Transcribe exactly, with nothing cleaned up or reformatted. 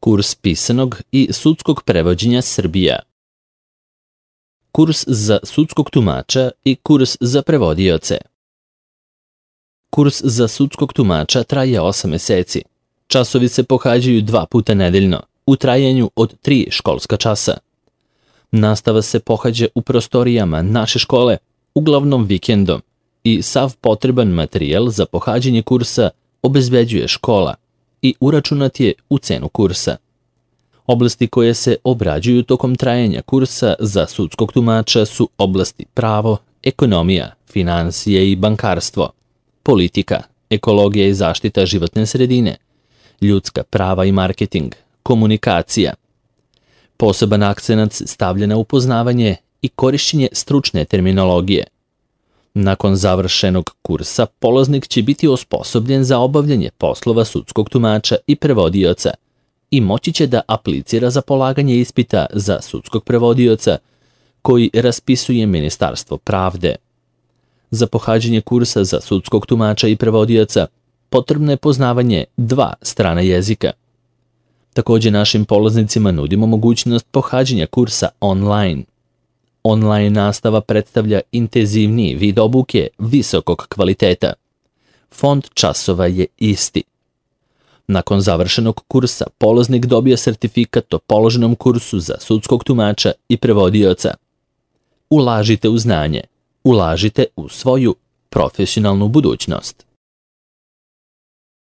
Kurs pisanog i sudskog prevođenja Srbija. Kurs za sudskog tumača i kurs za prevodioce. Kurs za sudskog tumača traje osam meseci. Časovi se pohađaju dva puta nedeljno, u trajanju od tri školska časa. Nastava se pohađa u prostorijama naše škole, uglavnom vikendom, i sav potreban materijal za pohađanje kursa obezbeđuje škola i uračunat je u cenu kursa. Oblasti koje se obrađuju tokom trajanja kursa za sudskog tumača su oblasti pravo, ekonomija, finansije i bankarstvo, politika, ekologija i zaštita životne sredine, ljudska prava i marketing, komunikacija. Poseban akcenat se stavlja na upoznavanje i korišćenje stručne terminologije. Nakon završenog kursa, polaznik će biti osposobljen za obavljanje poslova sudskog tumača i prevodioca i moći će da aplicira za polaganje ispita za sudskog prevodioca koji raspisuje Ministarstvo pravde. Za pohađanje kursa za sudskog tumača i prevodioca potrebno je poznavanje dva strana jezika. Također našim polaznicima nudimo mogućnost pohađanja kursa online. Online nastava predstavlja intenzivniji vid obuke visokog kvaliteta. Fond časova je isti. Nakon završenog kursa, polaznik dobija sertifikat o položenom kursu za sudskog tumača i prevodioca. Ulažite u znanje, ulažite u svoju profesionalnu budućnost.